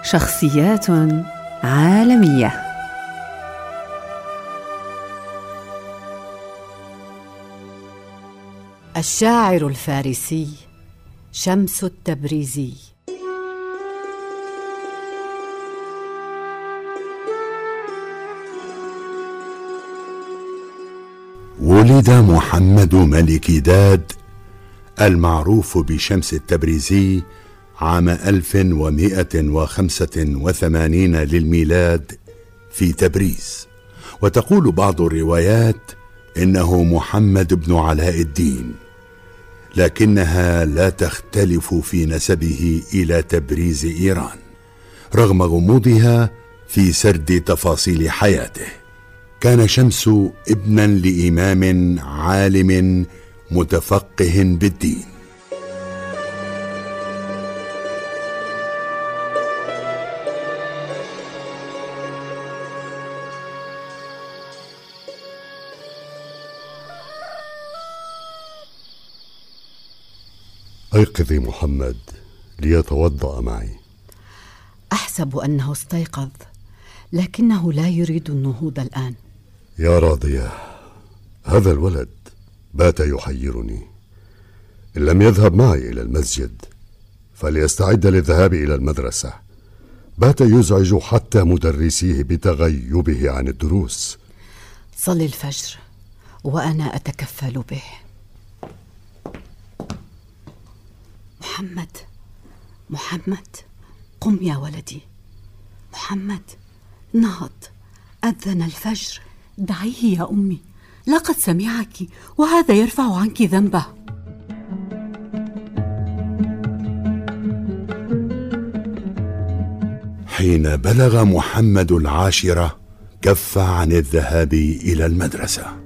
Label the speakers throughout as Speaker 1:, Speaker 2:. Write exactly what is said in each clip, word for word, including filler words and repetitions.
Speaker 1: شخصيات عالمية.
Speaker 2: الشاعر الفارسي شمس التبريزي.
Speaker 3: ولد محمد ملك داد المعروف بشمس التبريزي عام ألف ومائة وخمسة وثمانين للميلاد في تبريز، وتقول بعض الروايات إنه محمد بن علاء الدين، لكنها لا تختلف في نسبه إلى تبريز إيران رغم غموضها في سرد تفاصيل حياته. كان شمس ابنا لإمام عالم متفقه بالدين.
Speaker 4: أيقظي محمد ليتوضأ معي.
Speaker 2: أحسب أنه استيقظ، لكنه لا يريد النهوض الآن.
Speaker 4: يا راضية، هذا الولد بات يحيرني. إن لم يذهب معي إلى المسجد فليستعد للذهاب إلى المدرسة. بات يزعج حتى مدرسيه بتغيبه عن الدروس.
Speaker 2: صل الفجر وأنا أتكفل به. محمد محمد قم يا ولدي. محمد نهض، أذن الفجر.
Speaker 5: دعيه يا أمي، لقد سمعك وهذا يرفع عنك ذنبه.
Speaker 3: حين بلغ محمد العاشرة كف عن الذهاب إلى المدرسة.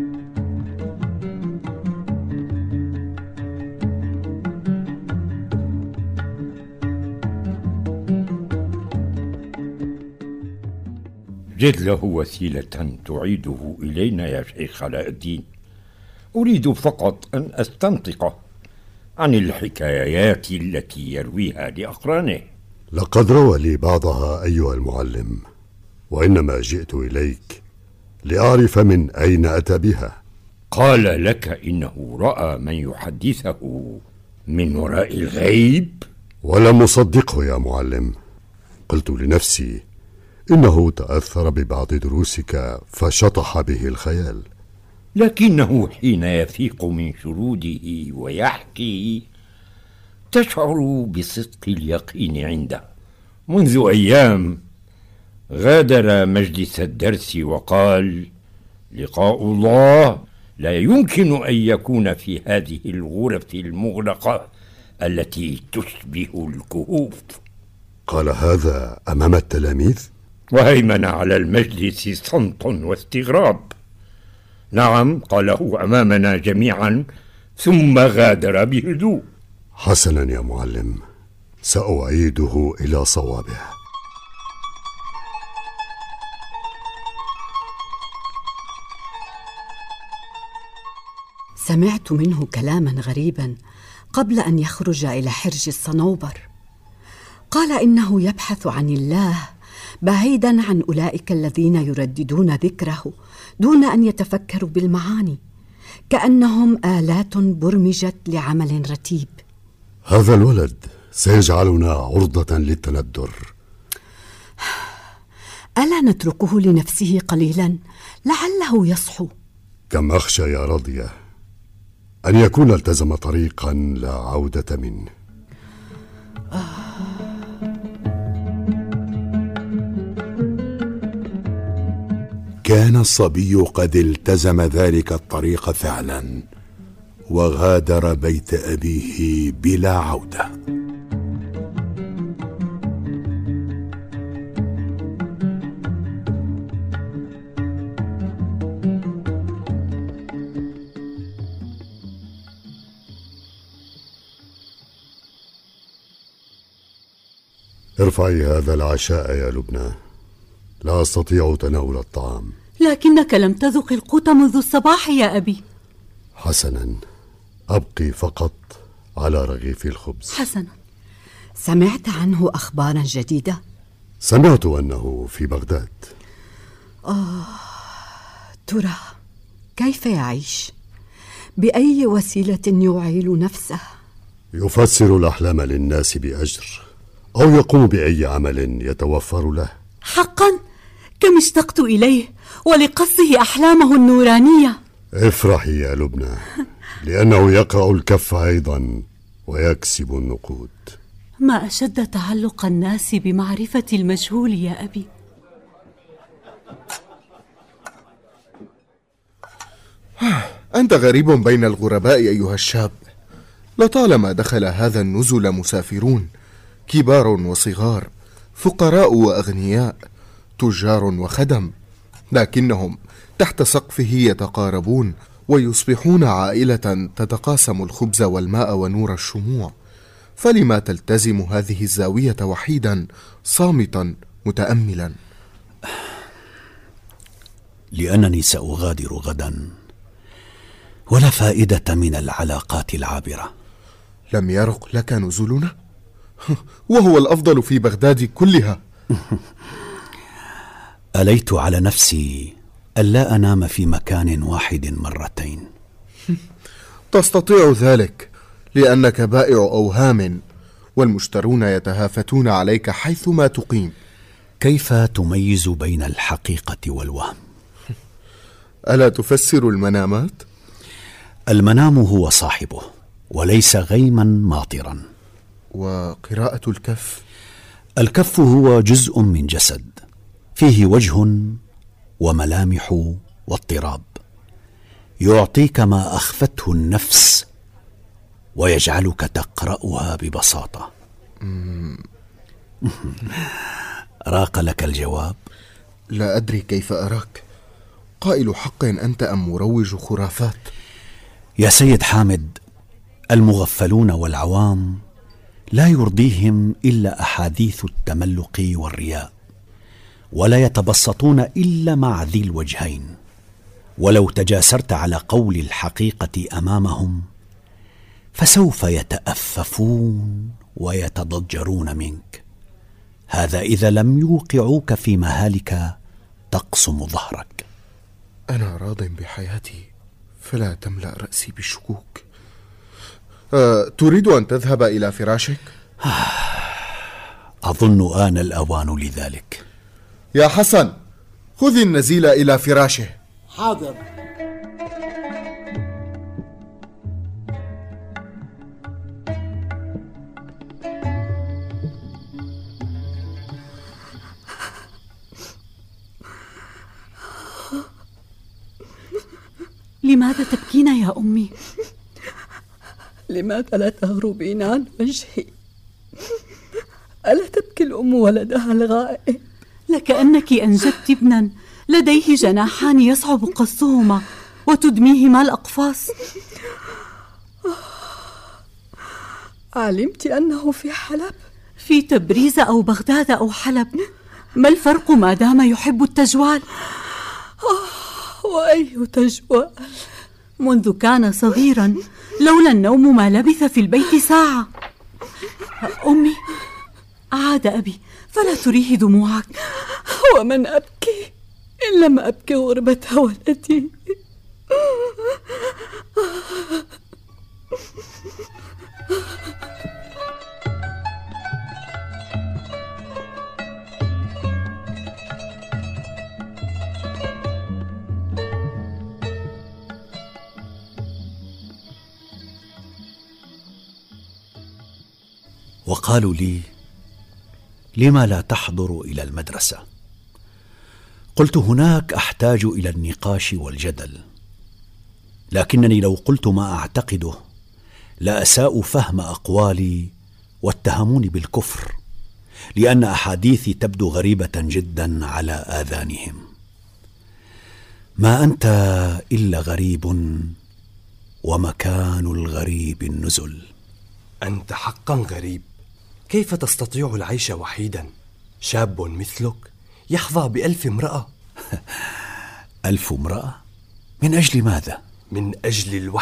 Speaker 6: جد له وسيلة تعيده إلينا يا شيخ علاء الدين. أريد فقط أن أستنطق عن الحكايات التي يرويها لأقرانه.
Speaker 4: لقد روى لي بعضها أيها المعلم، وإنما جئت إليك لأعرف من أين أتى بها.
Speaker 6: قال لك إنه رأى من يحدثه من وراء الغيب؟
Speaker 4: ولم أصدقه يا معلم. قلت لنفسي إنه تأثر ببعض دروسك فشطح به الخيال.
Speaker 6: لكنه حين يفيق من شروده ويحكي تشعر بصدق اليقين عنده. منذ أيام غادر مجلس الدرس وقال: لقاء الله لا يمكن أن يكون في هذه الغرف المغلقة التي تشبه الكهوف.
Speaker 4: قال هذا أمام التلاميذ؟
Speaker 6: وهيمن على المجلس صمت واستغراب. نعم، قاله أمامنا جميعا ثم غادر بهدوء.
Speaker 4: حسنا يا معلم، سأعيده إلى صوابه.
Speaker 2: سمعت منه كلاما غريبا قبل أن يخرج إلى حرج الصنوبر. قال إنه يبحث عن الله بعيدا عن أولئك الذين يرددون ذكره دون أن يتفكروا بالمعاني، كأنهم آلات برمجت لعمل رتيب.
Speaker 4: هذا الولد سيجعلنا عرضة للتندر.
Speaker 2: ألا نتركه لنفسه قليلا لعله يصحو؟
Speaker 4: كم أخشى يا راضية أن يكون التزم طريقا لا عودة منه. آه.
Speaker 3: كان الصبي قد التزم ذلك الطريق فعلا، وغادر بيت أبيه بلا عودة.
Speaker 4: ارفعي هذا العشاء يا لبنى، لا أستطيع تناول الطعام.
Speaker 5: لكنك لم تذق القوت منذ الصباح يا أبي.
Speaker 4: حسنا، أبقي فقط على رغيف الخبز.
Speaker 5: حسنا.
Speaker 2: سمعت عنه أخبارا جديدة؟
Speaker 4: سمعت أنه في بغداد.
Speaker 2: آه، ترى كيف يعيش؟ بأي وسيلة يعيل نفسه؟
Speaker 4: يفسر الأحلام للناس بأجر، أو يقوم بأي عمل يتوفر له.
Speaker 5: حقا كم اشتقت إليه ولقصه أحلامه النورانية.
Speaker 4: افرحي يا لبنى، لأنه يقرأ الكف أيضا ويكسب النقود.
Speaker 5: ما أشد تعلق الناس بمعرفة المجهول يا أبي.
Speaker 7: أنت غريب بين الغرباء أيها الشاب. لطالما دخل هذا النزل مسافرون، كبار وصغار، فقراء وأغنياء، تجار وخدم، لكنهم تحت سقفه يتقاربون ويصبحون عائلة تتقاسم الخبز والماء ونور الشموع. فلما تلتزم هذه الزاوية وحيدا صامتا متأملا؟
Speaker 8: لأنني سأغادر غدا، ولا فائدة من العلاقات العابرة.
Speaker 7: لم يرق لك نزولنا؟ وهو الأفضل في بغداد كلها.
Speaker 8: أليت على نفسي ألا أنام في مكان واحد مرتين.
Speaker 7: تستطيع ذلك لأنك بائع أوهام، والمشترون يتهافتون عليك حيثما تقيم.
Speaker 8: كيف تميز بين الحقيقة والوهم؟
Speaker 7: ألا تفسر المنامات؟
Speaker 8: المنام هو صاحبه، وليس غيما ماطرا.
Speaker 7: وقراءة الكف؟
Speaker 8: الكف هو جزء من جسد، فيه وجه وملامح واضطراب، يعطيك ما أخفته النفس ويجعلك تقرأها ببساطة. راق لك الجواب؟
Speaker 7: لا أدري كيف أراك. قائل حق أنت أم مروج خرافات؟
Speaker 8: يا سيد حامد، المغفلون والعوام لا يرضيهم إلا أحاديث التملق والرياء، ولا يتبسطون إلا مع ذي الوجهين. ولو تجاسرت على قول الحقيقة أمامهم فسوف يتأففون ويتضجرون منك، هذا إذا لم يوقعوك في مهالك تقصم ظهرك.
Speaker 7: أنا راض بحياتي، فلا تملأ رأسي بالشكوك. أه، تريد أن تذهب إلى فراشك؟
Speaker 8: أظن آن الأوان لذلك.
Speaker 7: يا حسن، خذ النزيل إلى فراشه.
Speaker 9: حاضر.
Speaker 5: لماذا تبكين يا أمي؟
Speaker 2: لماذا لا تهربين عن وجهي؟ ألا تبكي الأم ولدها الغائب؟
Speaker 5: لكأنك أنجبت ابنا لديه جناحان يصعب قصهما وتدميهما الأقفاص.
Speaker 2: علمت أنه في حلب؟
Speaker 5: في تبريز أو بغداد أو حلب، ما الفرق ما دام يحب التجوال؟
Speaker 2: وأي تجوال؟
Speaker 5: منذ كان صغيرا لولا النوم ما لبث في البيت ساعة. أمي، عاد أبي، فلا تريه دموعك.
Speaker 2: ومن أبكي إن لم أبكي غربة ولدي؟
Speaker 8: وقالوا لي: لما لا تحضر إلى المدرسة؟ قلت: هناك أحتاج إلى النقاش والجدل، لكنني لو قلت ما أعتقده لا أساء فهم أقوالي واتهموني بالكفر، لأن أحاديثي تبدو غريبة جدا على آذانهم. ما أنت إلا غريب، ومكان الغريب النزل.
Speaker 10: أنت حقا غريب. كيف تستطيع العيش وحيدا؟ شاب مثلك يحظى بألف امرأة.
Speaker 8: ألف امرأة؟ من أجل ماذا؟
Speaker 10: من أجل الوحدة. الوحدة يا أخي. الحب يطفئ الحياة ويأتي بالاستقرار.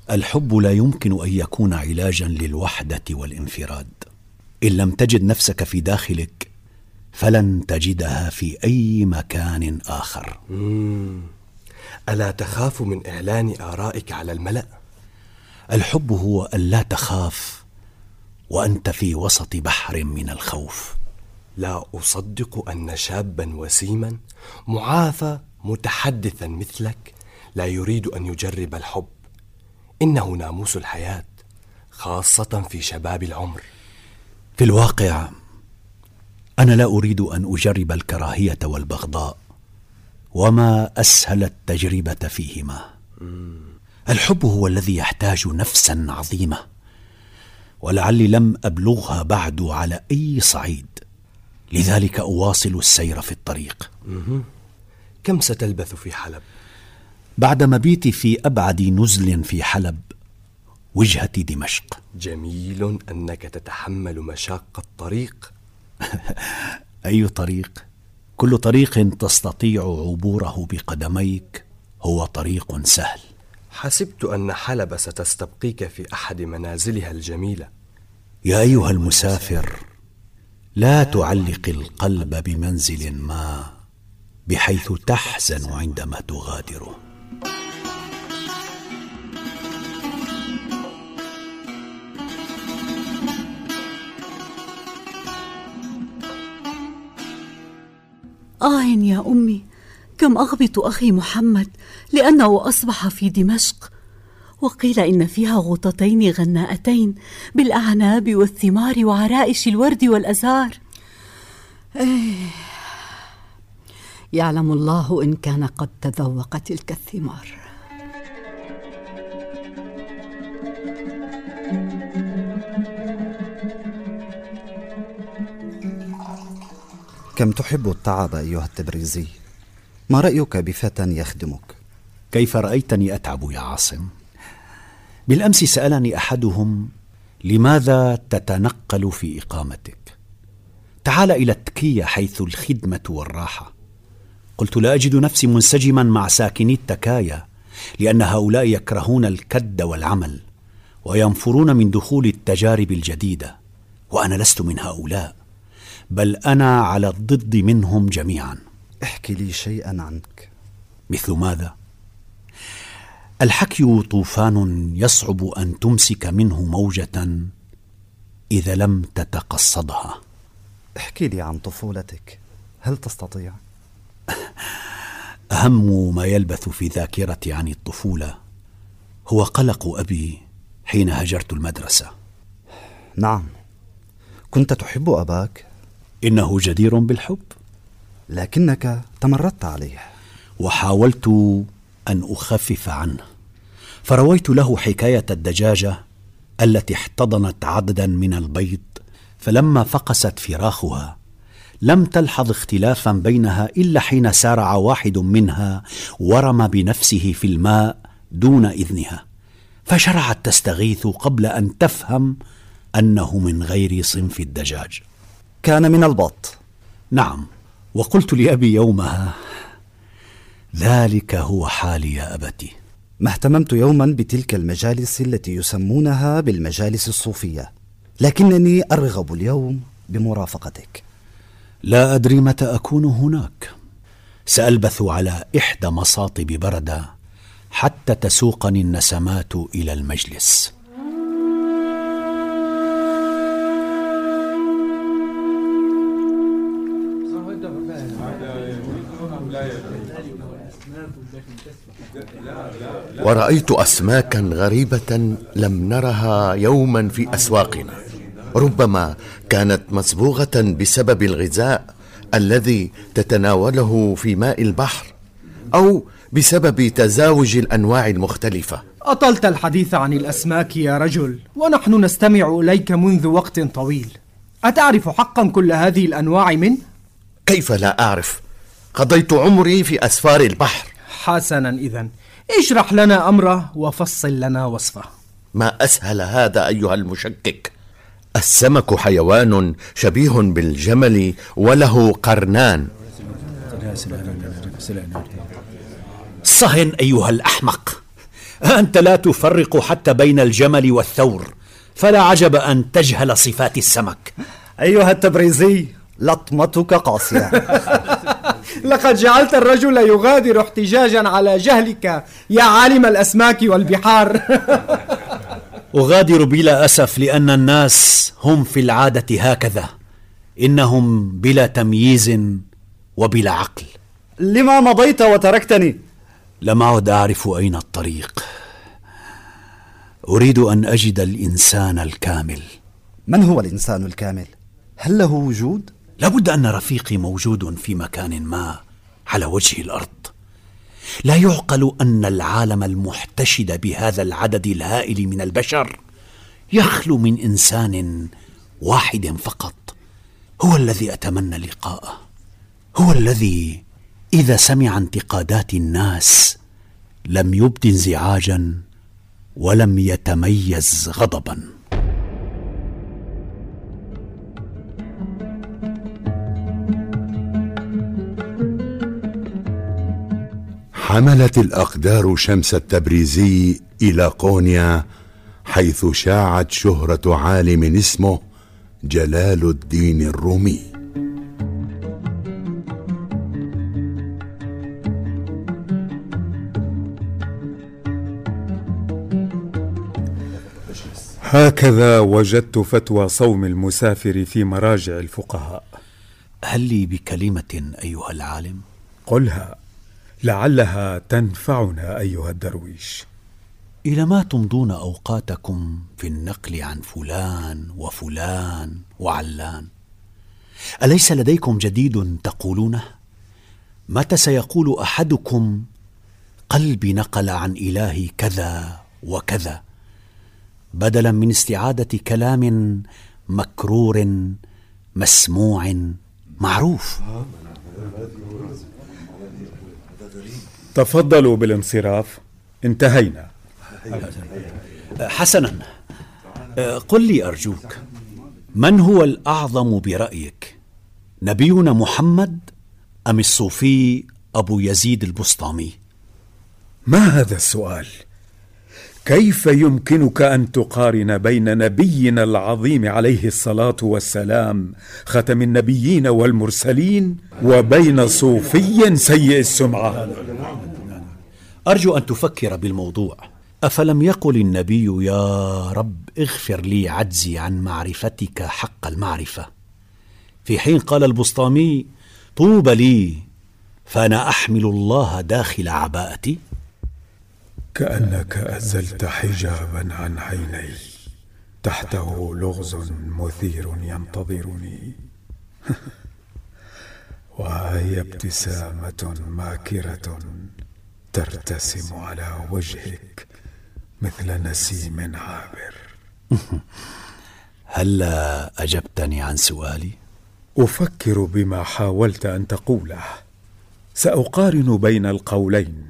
Speaker 8: الحب لا يمكن أن يكون علاجا للوحدة والانفراد. إن لم تجد نفسك في داخلك فلن تجدها في أي مكان آخر.
Speaker 10: مم. ألا تخاف من إعلان آرائك على الملأ؟
Speaker 8: الحب هو أن لا تخاف وأنت في وسط بحر من الخوف.
Speaker 10: لا أصدق أن شابا وسيما معافى متحدثا مثلك لا يريد أن يجرب الحب. إنه ناموس الحياة، خاصة في شباب العمر.
Speaker 8: في الواقع أنا لا أريد أن أجرب الكراهية والبغضاء، وما أسهل التجربة فيهما. الحب هو الذي يحتاج نفسا عظيمة، ولعلي لم أبلغها بعد على أي صعيد، لذلك أواصل السير في الطريق.
Speaker 10: كم ستلبث في حلب؟
Speaker 8: بعد مبيتي في أبعد نزل في حلب، وجهة دمشق.
Speaker 10: جميل أنك تتحمل مشاق الطريق.
Speaker 8: أي طريق؟ كل طريق تستطيع عبوره بقدميك هو طريق سهل.
Speaker 10: حسبت أن حلب ستستبقيك في أحد منازلها الجميلة.
Speaker 8: يا أيها المسافر، لا تعلق القلب بمنزل ما بحيث تحزن عندما تغادره.
Speaker 5: آه يا أمي، كم أغبط أخي محمد لأنه أصبح في دمشق، وقيل إن فيها غوطتين غناءتين بالأعناب والثمار وعرائش الورد والأزهار.
Speaker 2: إيه، يعلم الله إن كان قد تذوق تلك الثمار.
Speaker 9: كم تحب التعب أيها التبريزي؟ ما رأيك بفتى يخدمك؟
Speaker 8: كيف رأيتني أتعب يا عاصم؟ بالأمس سألني أحدهم: لماذا تتنقل في إقامتك؟ تعال إلى التكية حيث الخدمة والراحة. قلت: لا أجد نفسي منسجما مع ساكني التكايا، لأن هؤلاء يكرهون الكد والعمل وينفرون من دخول التجارب الجديدة، وأنا لست من هؤلاء، بل أنا على الضد منهم جميعا.
Speaker 9: احكي لي شيئا عنك.
Speaker 8: مثل ماذا؟ الحكي طوفان يصعب أن تمسك منه موجة إذا لم تتقصدها.
Speaker 9: احكي لي عن طفولتك، هل تستطيع؟
Speaker 8: أهم ما يلبث في ذاكرتي عن الطفولة هو قلق أبي حين هجرت المدرسة.
Speaker 9: نعم، كنت تحب أباك؟
Speaker 8: إنه جدير بالحب،
Speaker 9: لكنك تمردت عليه.
Speaker 8: وحاولت أن أخفف عنه، فرويت له حكاية الدجاجة التي احتضنت عددا من البيض، فلما فقست فراخها لم تلحظ اختلافا بينها إلا حين سارع واحد منها ورمى بنفسه في الماء دون إذنها، فشرعت تستغيث قبل أن تفهم أنه من غير صنف الدجاج.
Speaker 9: كان من البط.
Speaker 8: نعم، وقلت لأبي يومها: ذلك هو حالي يا أبتي.
Speaker 9: ما اهتممت يوما بتلك المجالس التي يسمونها بالمجالس الصوفية، لكنني أرغب اليوم بمرافقتك.
Speaker 8: لا أدري متى أكون هناك. سألبث على إحدى مصاطب بردة حتى تسوقني النسمات إلى المجلس.
Speaker 11: ورأيت أسماكا غريبة لم نرها يوما في أسواقنا، ربما كانت مصبوغة بسبب الغذاء الذي تتناوله في ماء البحر، أو بسبب تزاوج الأنواع المختلفة.
Speaker 12: أطلت الحديث عن الأسماك يا رجل، ونحن نستمع إليك منذ وقت طويل. أتعرف حقا كل هذه الأنواع منه؟
Speaker 11: كيف لا أعرف؟ قضيت عمري في أسفار البحر.
Speaker 12: حسنا، إذن اشرح لنا أمره وفصل لنا وصفه.
Speaker 11: ما أسهل هذا أيها المشكك. السمك حيوان شبيه بالجمل وله قرنان.
Speaker 8: صهن أيها الأحمق، أنت لا تفرق حتى بين الجمل والثور، فلا عجب أن تجهل صفات السمك.
Speaker 9: أيها التبريزي، لطمتك قاسية.
Speaker 12: لقد جعلت الرجل يغادر احتجاجا على جهلك يا عالم الأسماك والبحار.
Speaker 8: أغادر بلا أسف، لأن الناس هم في العادة هكذا، إنهم بلا تمييز وبلا عقل.
Speaker 9: لما مضيت وتركتني؟
Speaker 8: لم أعد أعرف أين الطريق. أريد أن أجد الإنسان الكامل.
Speaker 9: من هو الإنسان الكامل؟ هل له وجود؟
Speaker 8: لابد أن رفيقي موجود في مكان ما على وجه الأرض. لا يعقل أن العالم المحتشد بهذا العدد الهائل من البشر يخلو من إنسان واحد فقط، هو الذي أتمنى لقاءه، هو الذي إذا سمع انتقادات الناس لم يبد انزعاجا ولم يتميز غضبا.
Speaker 3: حملت الأقدار شمس التبريزي إلى قونيا، حيث شاعت شهرة عالم اسمه جلال الدين الرومي.
Speaker 13: هكذا وجدت فتوى صوم المسافر في مراجع الفقهاء.
Speaker 8: هل لي بكلمة أيها العالم؟
Speaker 13: قلها، لعلها تنفعنا أيها الدرويش.
Speaker 8: إلى ما تمضون أوقاتكم في النقل عن فلان وفلان وعلان؟ أليس لديكم جديد تقولونه؟ متى سيقول أحدكم قلبي نقل عن إلهي كذا وكذا، بدلا من استعادة كلام مكرور مسموع معروف؟
Speaker 13: تفضلوا بالانصراف، انتهينا.
Speaker 8: حسنا، قل لي أرجوك، من هو الأعظم برأيك، نبينا محمد أم الصوفي أبو يزيد البسطامي؟
Speaker 13: ما هذا السؤال؟ كيف يمكنك أن تقارن بين نبينا العظيم عليه الصلاة والسلام ختم النبيين والمرسلين وبين صوفي سيء السمعة؟
Speaker 8: أرجو أن تفكر بالموضوع. أفلم يقل النبي يا رب اغفر لي عجزي عن معرفتك حق المعرفة، في حين قال البسطامي طوبى لي فأنا أحمل الله داخل عباءتي؟
Speaker 13: كأنك أزلت حجابا عن عيني تحته لغز مثير ينتظرني. وهي ابتسامة ماكرة ترتسم على وجهك مثل نسيم عابر.
Speaker 8: هل أجبتني عن سؤالي؟
Speaker 13: أفكر بما حاولت أن تقوله، سأقارن بين القولين.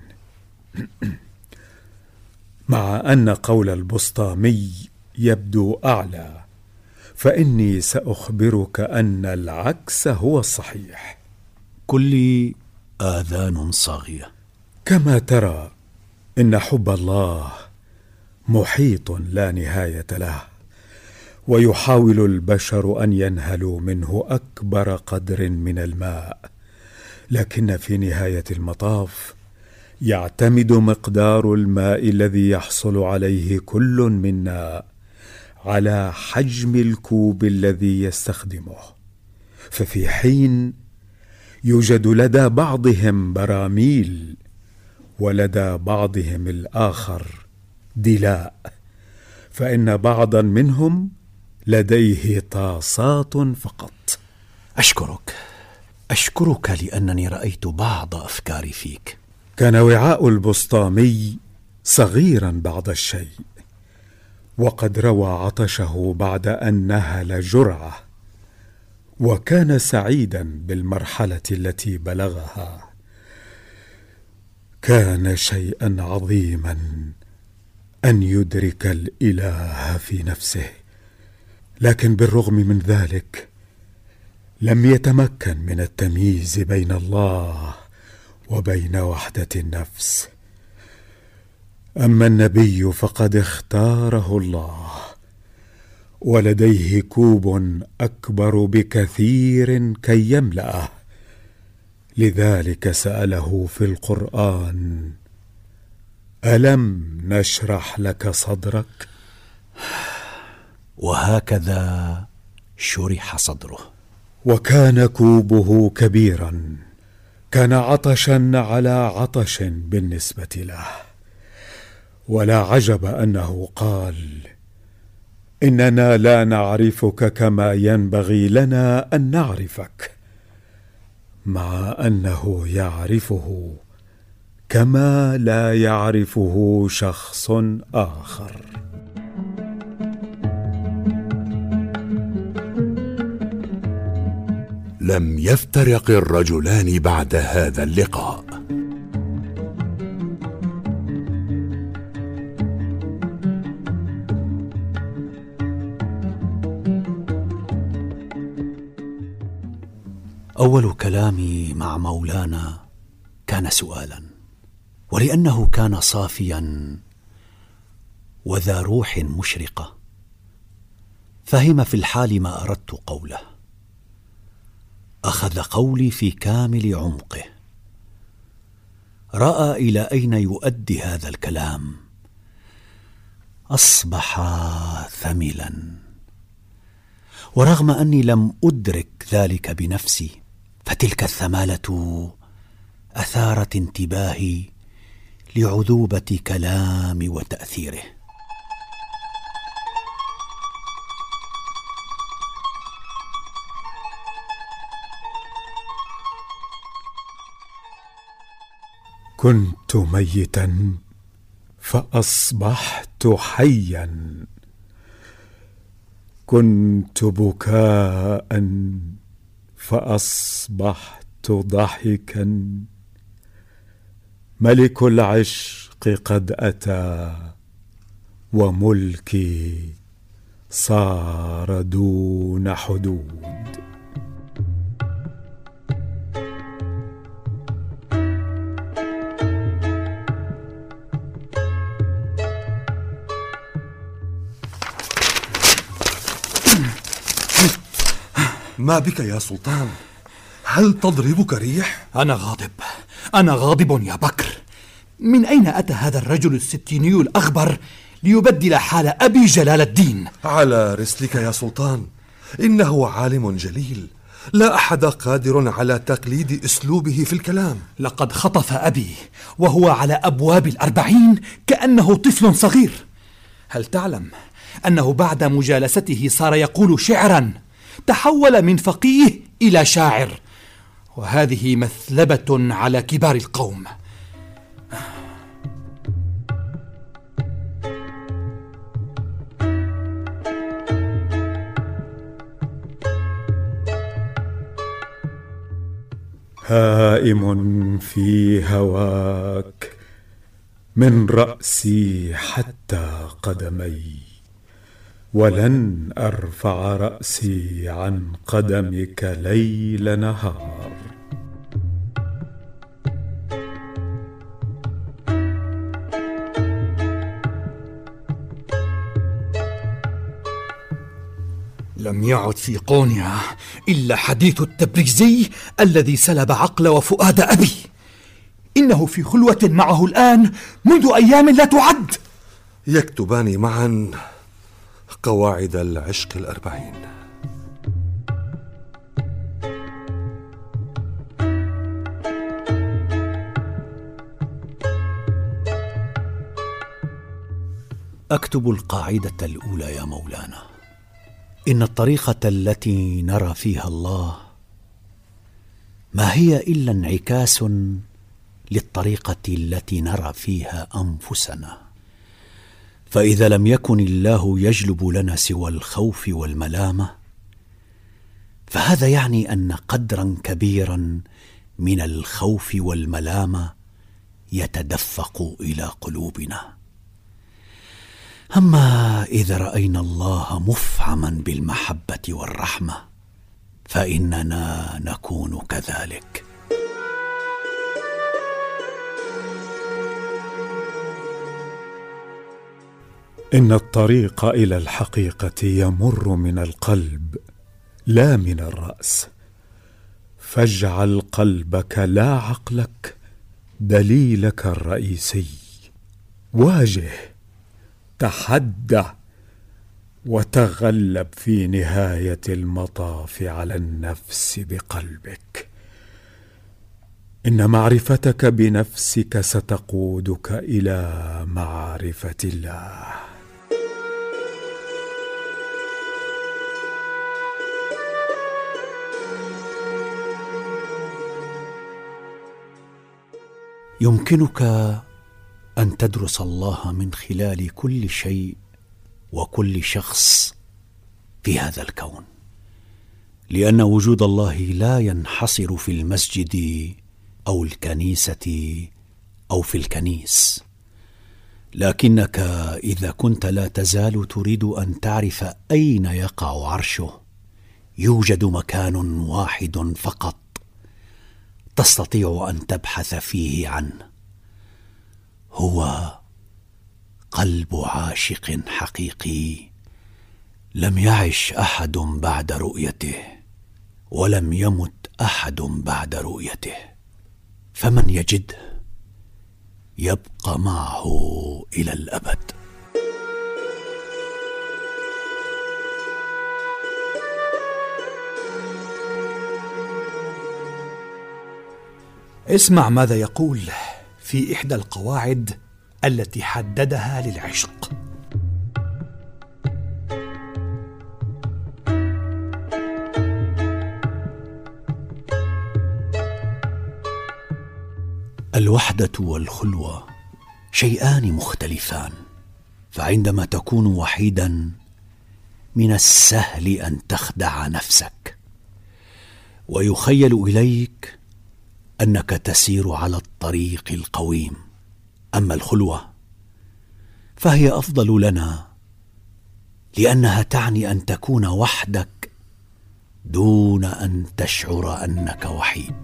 Speaker 13: مع أن قول البسطامي يبدو أعلى، فإني سأخبرك أن العكس هو الصحيح.
Speaker 8: كل آذان صاغية.
Speaker 13: كما ترى، إن حب الله محيط لا نهاية له، ويحاول البشر أن ينهلوا منه أكبر قدر من الماء، لكن في نهاية المطاف يعتمد مقدار الماء الذي يحصل عليه كل منا على حجم الكوب الذي يستخدمه. ففي حين يوجد لدى بعضهم براميل ولدى بعضهم الآخر دلاء، فإن بعضا منهم لديه طاسات فقط.
Speaker 8: أشكرك أشكرك لأنني رأيت بعض أفكاري فيك.
Speaker 13: كان وعاء البسطامي صغيرا بعض الشيء، وقد روى عطشه بعد أن نهل جرعة، وكان سعيدا بالمرحلة التي بلغها. كان شيئا عظيما أن يدرك الإله في نفسه، لكن بالرغم من ذلك لم يتمكن من التمييز بين الله وبين وحدة النفس. أما النبي فقد اختاره الله، ولديه كوب أكبر بكثير كي يملأه، لذلك سأله في القرآن: ألم نشرح لك صدرك؟
Speaker 8: وهكذا شرح صدره.
Speaker 13: وكان كوبه كبيرا، كان عطشا على عطش بالنسبة له، ولا عجب أنه قال: إننا لا نعرفك كما ينبغي لنا أن نعرفك، مع أنه يعرفه كما لا يعرفه شخص آخر.
Speaker 3: لم يفترق الرجلان بعد هذا اللقاء.
Speaker 8: أول كلامي مع مولانا كان سؤالا، ولأنه كان صافيا وذا روح مشرقة فهم في الحال ما أردت قوله. أخذ قولي في كامل عمقه، رأى إلى أين يؤدي هذا الكلام، أصبح ثملا. ورغم أني لم أدرك ذلك بنفسي، فتلك الثمالة أثارت انتباهي لعذوبة كلامي وتأثيره.
Speaker 13: كنت ميتا فأصبحت حيا، كنت بكاء فأصبحت ضحكا، ملك العشق قد أتى وملكي صار دون حدود.
Speaker 14: ما بك يا سلطان؟ هل تضربك ريح؟
Speaker 15: أنا غاضب، أنا غاضب يا بكر. من أين أتى هذا الرجل الستيني الأغبر ليبدل حال أبي جلال الدين؟
Speaker 14: على رسلك يا سلطان، إنه عالم جليل، لا أحد قادر على تقليد أسلوبه في الكلام.
Speaker 15: لقد خطف أبي وهو على أبواب الأربعين كأنه طفل صغير. هل تعلم أنه بعد مجالسته صار يقول شعرا، تحول من فقيه إلى شاعر، وهذه مثلبة على كبار القوم.
Speaker 13: هائم في هواك من رأسي حتى قدمي، ولن أرفع رأسي عن قدمك ليل نهار.
Speaker 15: لم يعد في قونيا إلا حديث التبريزي الذي سلب عقل وفؤاد أبي. إنه في خلوة معه الآن منذ أيام لا تعد.
Speaker 14: يكتبان معا قواعد العشق الأربعين.
Speaker 8: أكتب القاعدة الأولى يا مولانا: إن الطريقة التي نرى فيها الله ما هي إلا انعكاس للطريقة التي نرى فيها أنفسنا. فإذا لم يكن الله يجلب لنا سوى الخوف والملامة، فهذا يعني أن قدرا كبيرا من الخوف والملامة يتدفق إلى قلوبنا. أما إذا رأينا الله مفعما بالمحبة والرحمة فإننا نكون كذلك.
Speaker 13: إن الطريق إلى الحقيقة يمر من القلب لا من الرأس، فاجعل قلبك لا عقلك دليلك الرئيسي. واجه، تحدى، وتغلب في نهاية المطاف على النفس بقلبك. إن معرفتك بنفسك ستقودك إلى معرفة الله.
Speaker 8: يمكنك أن تدرس الله من خلال كل شيء وكل شخص في هذا الكون، لأن وجود الله لا ينحصر في المسجد أو الكنيسة أو في الكنيس، لكنك إذا كنت لا تزال تريد أن تعرف أين يقع عرشه، يوجد مكان واحد فقط تستطيع أن تبحث فيه عنه، هو قلب عاشق حقيقي لم يعش أحد بعد رؤيته، ولم يمت أحد بعد رؤيته، فمن يجده يبقى معه إلى الأبد.
Speaker 15: اسمع ماذا يقول في إحدى القواعد التي حددها للعشق.
Speaker 8: الوحدة والخلوة شيئان مختلفان، فعندما تكون وحيدا من السهل أن تخدع نفسك، ويخيل إليك أنك تسير على الطريق القويم. أما الخلوة فهي أفضل لنا، لأنها تعني أن تكون وحدك دون أن تشعر أنك وحيد.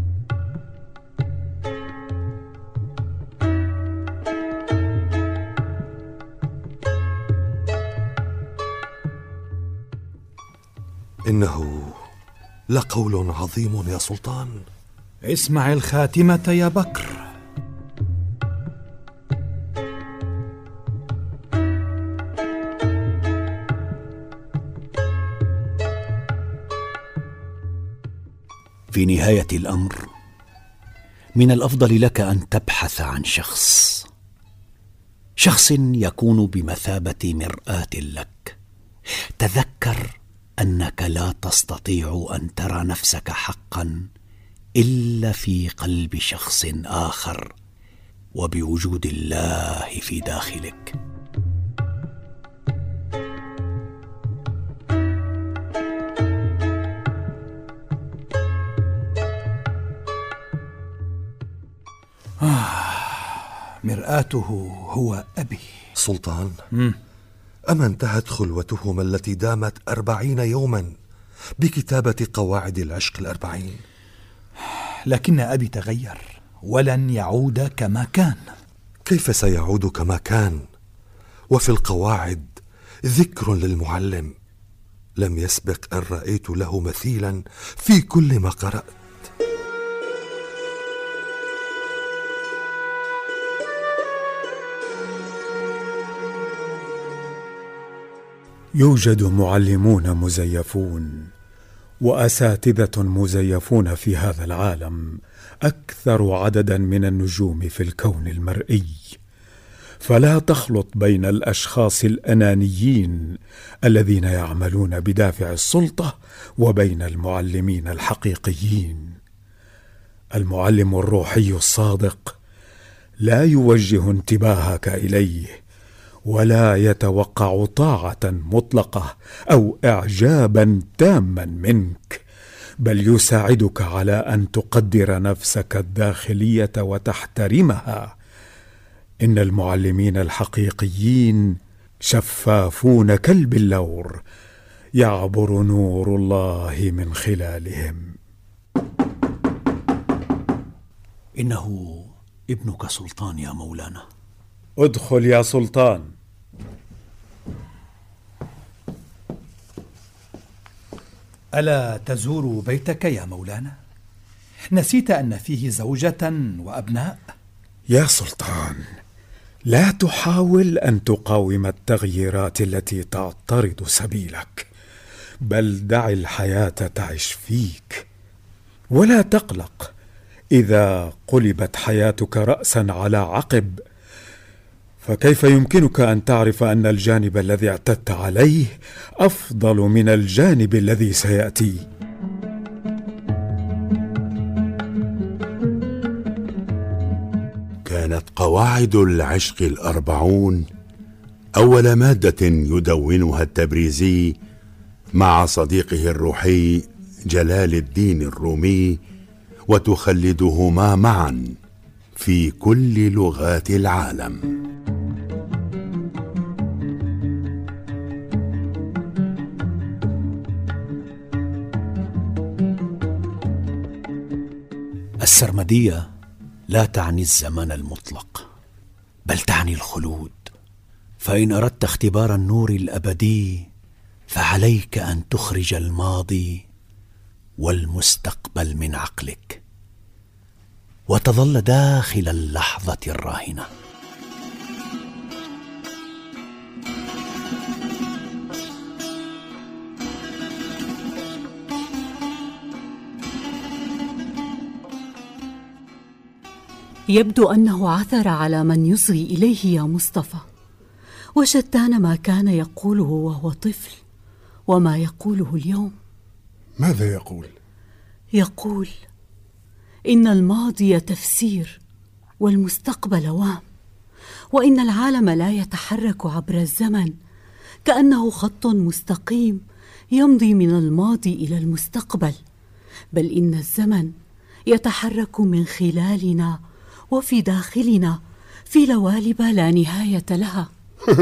Speaker 14: إنه لقول عظيم يا سلطان.
Speaker 15: اسمع الخاتمة يا بكر.
Speaker 8: في نهاية الأمر من الأفضل لك أن تبحث عن شخص شخص يكون بمثابة مرآة لك. تذكر أنك لا تستطيع أن ترى نفسك حقا إلا في قلب شخص آخر، وبوجود الله في داخلك.
Speaker 15: آه، مرآته هو أبي.
Speaker 14: سلطان،
Speaker 15: م?
Speaker 14: أما انتهت خلوتهما التي دامت أربعين يوما بكتابة قواعد العشق الأربعين؟
Speaker 15: لكن أبي تغير ولن يعود كما كان.
Speaker 14: كيف سيعود كما كان وفي القواعد ذكر للمعلم لم يسبق أن رأيت له مثيلا في كل ما قرأت؟
Speaker 13: يوجد معلمون مزيفون وأساتذة مزيفون في هذا العالم أكثر عددا من النجوم في الكون المرئي، فلا تخلط بين الأشخاص الأنانيين الذين يعملون بدافع السلطة وبين المعلمين الحقيقيين. المعلم الروحي الصادق لا يوجه انتباهك إليه، ولا يتوقع طاعة مطلقة أو إعجابا تاما منك، بل يساعدك على أن تقدر نفسك الداخلية وتحترمها. إن المعلمين الحقيقيين شفافون كالبلور، يعبر نور الله من خلالهم.
Speaker 8: إنه ابنك سلطان يا مولانا.
Speaker 13: ادخل يا سلطان.
Speaker 15: ألا تزور بيتك يا مولانا؟ نسيت أن فيه زوجة وأبناء؟
Speaker 13: يا سلطان، لا تحاول أن تقاوم التغييرات التي تعترض سبيلك، بل دع الحياة تعيش فيك، ولا تقلق إذا قلبت حياتك رأسا على عقب، فكيف يمكنك أن تعرف أن الجانب الذي اعتدت عليه أفضل من الجانب الذي سيأتي؟
Speaker 3: كانت قواعد العشق الأربعون أول مادة يدونها التبريزي مع صديقه الروحي جلال الدين الرومي، وتخلدهما معا في كل لغات العالم.
Speaker 8: السرمدية لا تعني الزمن المطلق، بل تعني الخلود. فإن أردت اختبار النور الأبدي فعليك أن تخرج الماضي والمستقبل من عقلك وتظل داخل اللحظة الراهنة.
Speaker 5: يبدو أنه عثر على من يصغي إليه يا مصطفى، وشتان ما كان يقوله وهو طفل وما يقوله اليوم.
Speaker 7: ماذا يقول؟
Speaker 5: يقول إن الماضي تفسير والمستقبل وهم، وإن العالم لا يتحرك عبر الزمن كأنه خط مستقيم يمضي من الماضي إلى المستقبل، بل إن الزمن يتحرك من خلالنا وفي داخلنا في لوالب لا نهاية لها.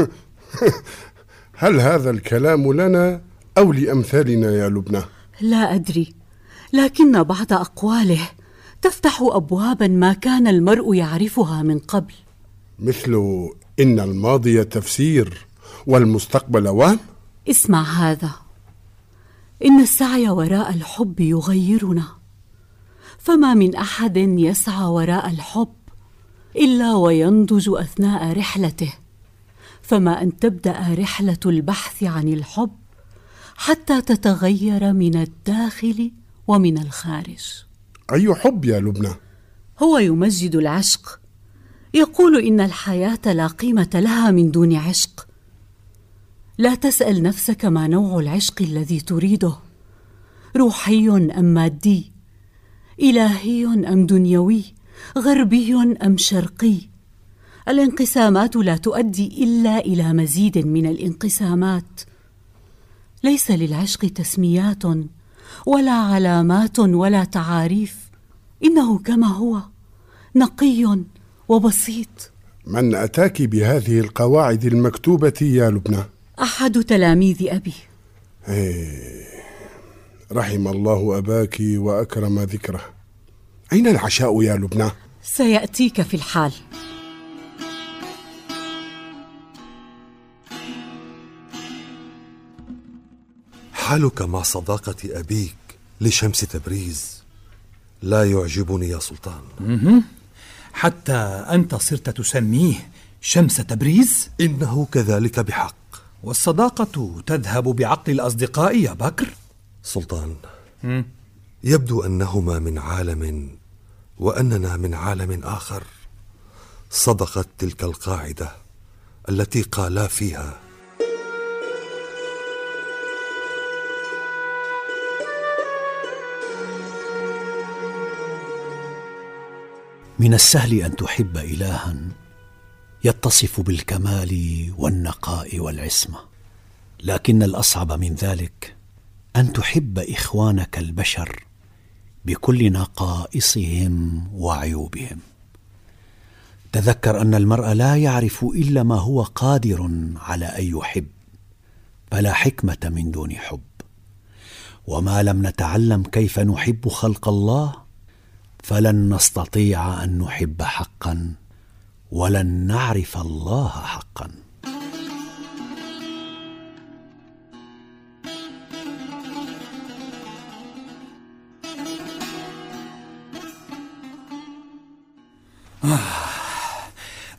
Speaker 7: هل هذا الكلام لنا أو لأمثالنا يا لبنى؟
Speaker 5: لا أدري، لكن بعض أقواله تفتح أبوابا ما كان المرء يعرفها من قبل،
Speaker 7: مثل إن الماضي تفسير والمستقبل وهم.
Speaker 5: اسمع هذا: إن السعي وراء الحب يغيرنا، فما من أحد يسعى وراء الحب إلا وينضج أثناء رحلته، فما أن تبدأ رحلة البحث عن الحب حتى تتغير من الداخل ومن الخارج.
Speaker 7: أي حب يا لبنى؟
Speaker 5: هو يمجد العشق، يقول إن الحياة لا قيمة لها من دون عشق. لا تسأل نفسك ما نوع العشق الذي تريده، روحي أم مادي، إلهي أم دنيوي، غربي أم شرقي. الانقسامات لا تؤدي إلا إلى مزيد من الانقسامات. ليس للعشق تسميات ولا علامات ولا تعاريف، إنه كما هو نقي وبسيط.
Speaker 7: من أتاك بهذه القواعد المكتوبة يا لبنى؟
Speaker 5: أحد تلاميذ أبي.
Speaker 7: إيه، رحم الله أباك وأكرم ذكره. أين العشاء يا لبنى؟
Speaker 5: سيأتيك في الحال.
Speaker 14: حالك مع صداقة أبيك لشمس تبريز لا يعجبني يا سلطان.
Speaker 15: حتى أنت صرت تسميه شمس تبريز؟
Speaker 14: إنه كذلك بحق.
Speaker 15: والصداقة تذهب بعقل الأصدقاء يا بكر؟
Speaker 14: سلطان، م? يبدو أنهما من عالم وأننا من عالم آخر. صدقت تلك القاعدة التي قالا فيها:
Speaker 8: من السهل أن تحب إلها يتصف بالكمال والنقاء والعصمة، لكن الأصعب من ذلك أن تحب إخوانك البشر بكل نقائصهم وعيوبهم. تذكر أن المرء لا يعرف إلا ما هو قادر على أن يحب، فلا حكمة من دون حب. وما لم نتعلم كيف نحب خلق الله فلن نستطيع أن نحب حقا، ولن نعرف الله حقا.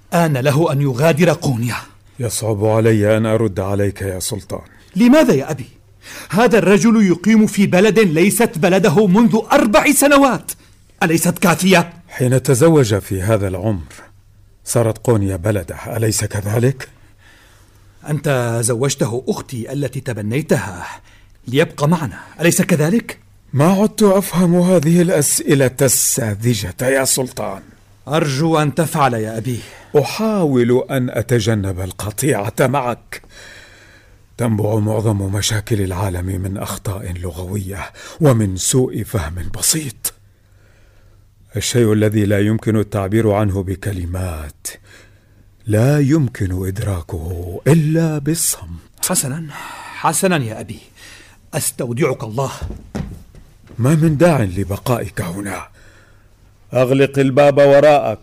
Speaker 15: آن له أن يغادر قونيا.
Speaker 13: يصعب علي أن أرد عليك يا سلطان.
Speaker 15: لماذا يا أبي؟ هذا الرجل يقيم في بلد ليست بلده منذ أربع سنوات، أليست كافية؟
Speaker 13: حين تزوج في هذا العمر صارت قونيا بلده، أليس كذلك؟
Speaker 15: أنت زوجته أختي التي تبنيتها ليبقى معنا، أليس كذلك؟
Speaker 13: ما عدت أفهم هذه الأسئلة الساذجة يا سلطان.
Speaker 15: أرجو أن تفعل يا أبي.
Speaker 13: أحاول أن أتجنب القطيعة معك. تنبع معظم مشاكل العالم من أخطاء لغوية ومن سوء فهم بسيط. الشيء الذي لا يمكن التعبير عنه بكلمات لا يمكن إدراكه إلا بالصمت.
Speaker 15: حسنا حسنا يا أبي، أستودعك الله.
Speaker 13: ما من داع لبقائك هنا، أغلق الباب وراءك.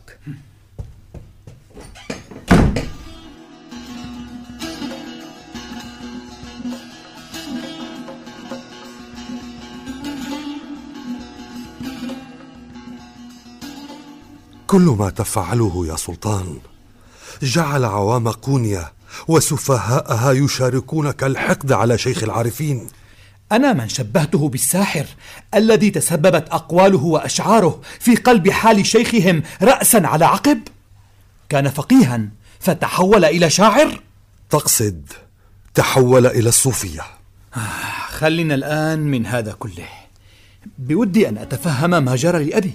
Speaker 14: كل ما تفعله يا سلطان جعل عوام قونيا وسفهاءها يشاركونك الحقد على شيخ العارفين.
Speaker 15: أنا من شبهته بالساحر الذي تسببت أقواله وأشعاره في قلب حال شيخهم رأسا على عقب. كان فقيها فتحول إلى شاعر؟
Speaker 14: تقصد تحول إلى الصوفية.
Speaker 15: خلنا الآن من هذا كله، بودي أن أتفهم ما جرى لأبي.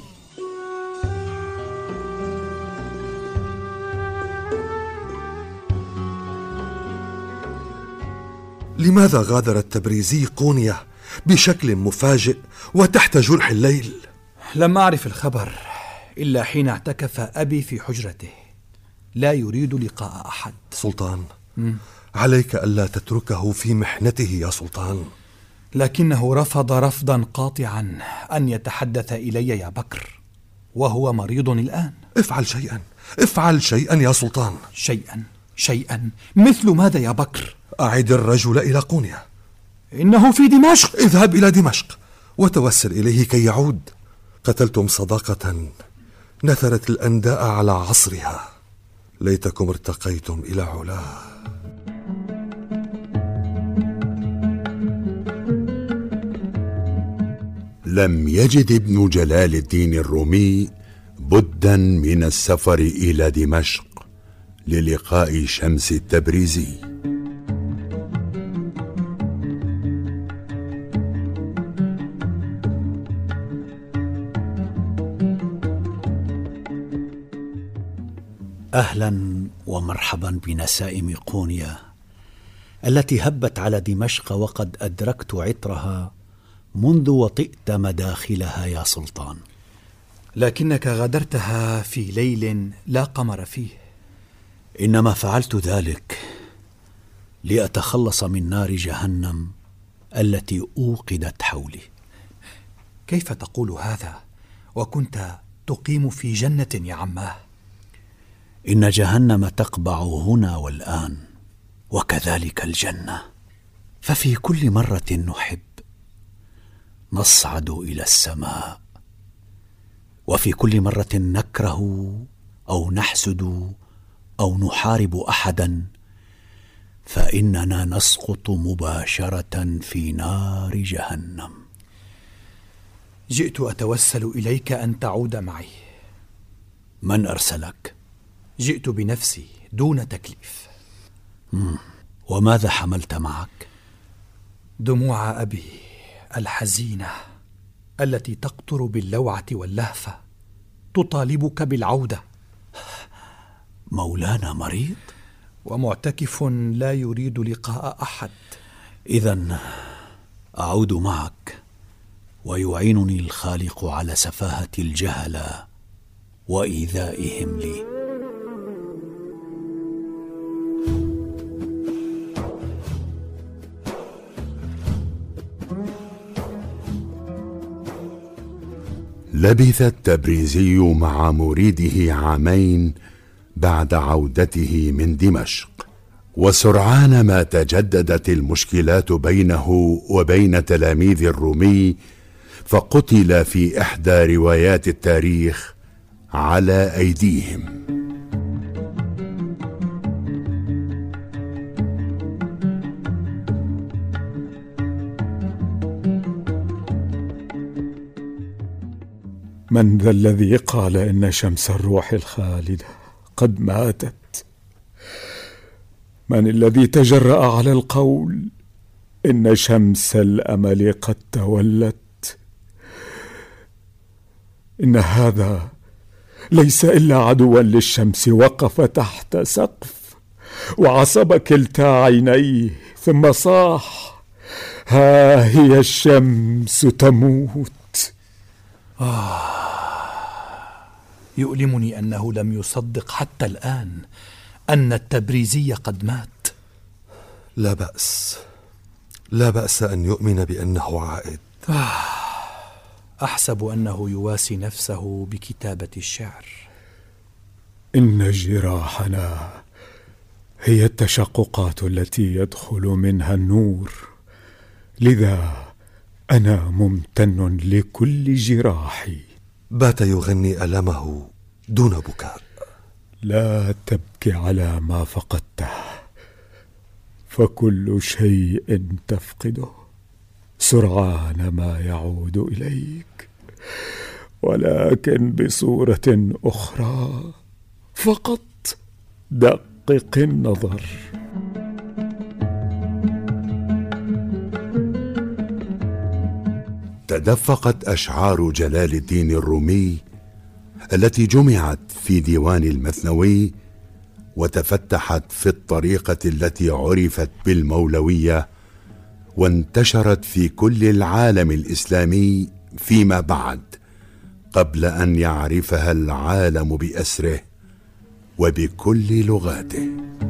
Speaker 14: لماذا غادر التبريزي قونيا بشكل مفاجئ وتحت جرح الليل؟
Speaker 15: لم أعرف الخبر إلا حين اعتكف أبي في حجرته، لا يريد لقاء أحد.
Speaker 14: سلطان، م? عليك ألا تتركه في محنته يا سلطان.
Speaker 15: لكنه رفض رفضا قاطعا أن يتحدث إلي يا بكر، وهو مريض الآن.
Speaker 14: افعل شيئا، افعل شيئا يا سلطان.
Speaker 15: شيئا شيئا مثل ماذا يا بكر؟
Speaker 14: أعد الرجل إلى قونيا.
Speaker 15: إنه في دمشق.
Speaker 14: اذهب إلى دمشق وتوسل إليه كي يعود. قتلتم صداقة نثرت الأنداء على عصرها، ليتكم ارتقيتم إلى علاه.
Speaker 3: لم يجد ابن جلال الدين الرومي بدا من السفر إلى دمشق للقاء شمس التبريزي.
Speaker 8: أهلا ومرحبا بنسائم قونيا التي هبت على دمشق، وقد أدركت عطرها منذ وطئت مداخلها يا سلطان.
Speaker 15: لكنك غادرتها في ليل لا قمر فيه.
Speaker 8: إنما فعلت ذلك لأتخلص من نار جهنم التي أوقدت حولي.
Speaker 15: كيف تقول هذا وكنت تقيم في جنة يا عماه؟
Speaker 8: إن جهنم تقبع هنا والآن، وكذلك الجنة. ففي كل مرة نحب نصعد إلى السماء، وفي كل مرة نكره أو نحسد أو نحارب أحدا فإننا نسقط مباشرة في نار جهنم.
Speaker 15: جئت أتوسل إليك أن تعود معي.
Speaker 8: من أرسلك؟
Speaker 15: جئت بنفسي دون تكليف.
Speaker 8: مم. وماذا حملت معك؟
Speaker 15: دموع أبي الحزينة التي تقطر باللوعة واللهفة، تطالبك بالعودة.
Speaker 8: مولانا مريض
Speaker 15: ومعتكف لا يريد لقاء أحد.
Speaker 8: إذن أعود معك، ويعينني الخالق على سفاهة الجهلة وإيذائهم لي.
Speaker 3: لبث التبريزي مع مريده عامين بعد عودته من دمشق، وسرعان ما تجددت المشكلات بينه وبين تلاميذ الرومي، فقتل في إحدى روايات التاريخ على أيديهم.
Speaker 13: من ذا الذي قال إن شمس الروح الخالدة قد ماتت؟ من الذي تجرأ على القول إن شمس الأمل قد تولت؟ إن هذا ليس إلا عدوا للشمس وقف تحت سقف وعصب كلتا عينيه ثم صاح: ها هي الشمس تموت.
Speaker 15: آه يؤلمني أنه لم يصدق حتى الآن أن التبريزي قد مات.
Speaker 14: لا بأس، لا بأس أن يؤمن بأنه عائد.
Speaker 15: آه أحسب أنه يواسي نفسه بكتابة الشعر.
Speaker 13: إن جراحنا هي التشققات التي يدخل منها النور، لذا أنا ممتن لكل جراحي.
Speaker 14: بات يغني ألمه دون بكاء.
Speaker 13: لا تبكي على ما فقدته، فكل شيء تفقده سرعان ما يعود إليك، ولكن بصورة أخرى. فقط دقق النظر.
Speaker 3: تدفقت أشعار جلال الدين الرومي التي جمعت في ديوان المثنوي وتفتحت في الطريقة التي عرفت بالمولوية وانتشرت في كل العالم الإسلامي فيما بعد، قبل أن يعرفها العالم بأسره وبكل لغاته.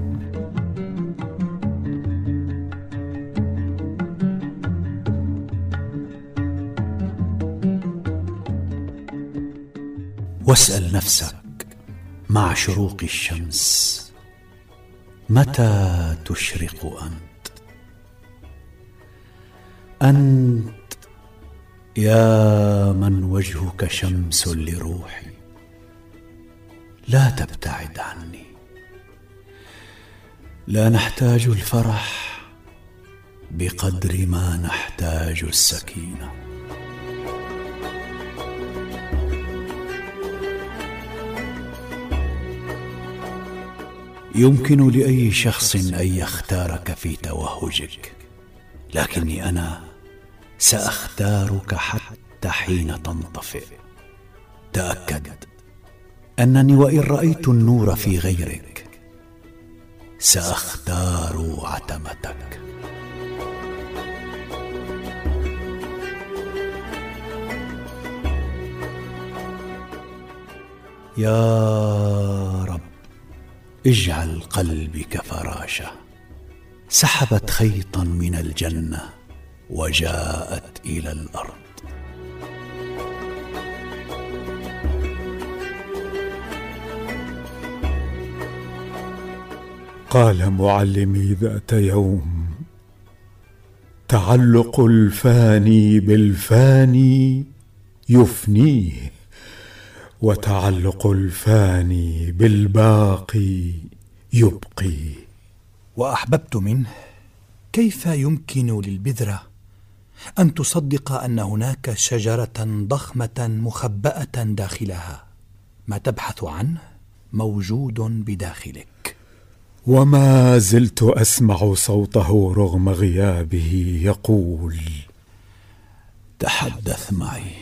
Speaker 8: واسأل نفسك مع شروق الشمس: متى تشرق أنت؟ أنت يا من وجهك شمس لروحي، لا تبتعد عني. لا نحتاج الفرح بقدر ما نحتاج السكينة. يمكن لأي شخص أن يختارك في توهجك، لكني أنا سأختارك حتى حين تنطفئ. تأكد أنني وإن رأيت النور في غيرك سأختار عتمتك. يا رب اجعل قلبي كفراشة سحبت خيطا من الجنة وجاءت إلى الأرض.
Speaker 13: قال معلمي ذات يوم: تعلق الفاني بالفاني يفنيه، وتعلق الفاني بالباقي يبقي.
Speaker 15: وأحببت منه كيف يمكن للبذرة أن تصدق أن هناك شجرة ضخمة مخبأة داخلها، ما تبحث عنه موجود بداخلك.
Speaker 13: وما زلت أسمع صوته رغم غيابه يقول:
Speaker 8: تحدث معي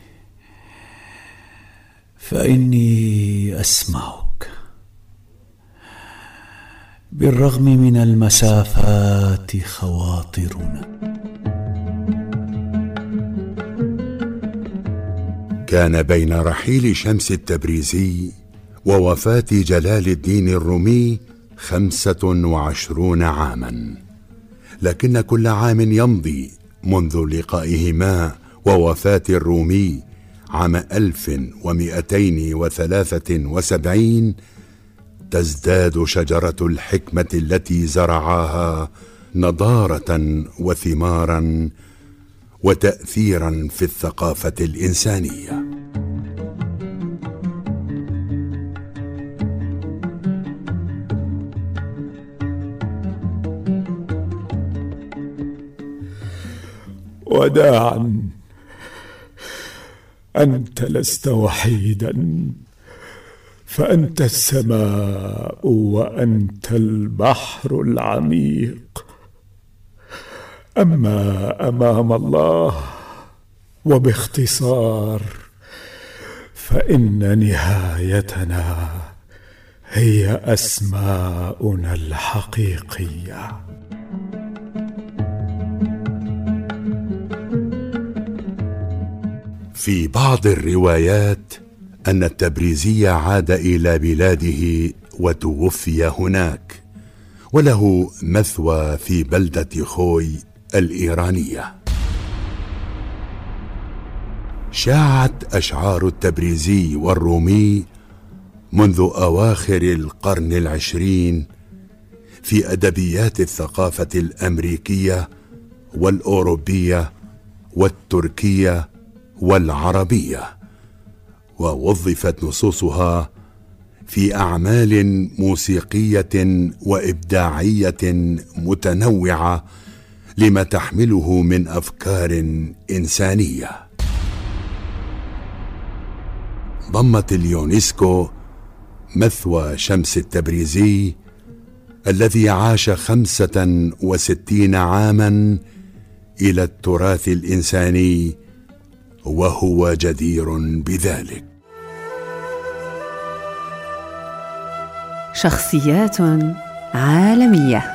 Speaker 8: فإني أسمعك. بالرغم من المسافات خواطرنا.
Speaker 3: كان بين رحيل شمس التبريزي ووفاة جلال الدين الرومي خمسة وعشرون عاما، لكن كل عام يمضي منذ لقائهما ووفاة الرومي عام ألف ومئتين وثلاثة وسبعين تزداد شجرة الحكمة التي زرعاها نضارة وثمارا وتأثيرا في الثقافة الإنسانية.
Speaker 13: وداعا أنت لست وحيدا، فأنت السماء وأنت البحر العميق. أما أمام الله وباختصار فإن نهايتنا هي أسماؤنا الحقيقية.
Speaker 3: في بعض الروايات أن التبريزي عاد إلى بلاده وتوفي هناك، وله مثوى في بلدة خوي الإيرانية. شاعت أشعار التبريزي والرومي منذ أواخر القرن العشرين في أدبيات الثقافة الأمريكية والأوروبية والتركية والعربية، ووظفت نصوصها في أعمال موسيقية وإبداعية متنوعة لما تحمله من أفكار إنسانية. ضمت اليونسكو مثوى شمس التبريزي الذي عاش خمسة وستين عاما إلى التراث الإنساني، وهو جدير بذلك.
Speaker 1: شخصيات عالمية.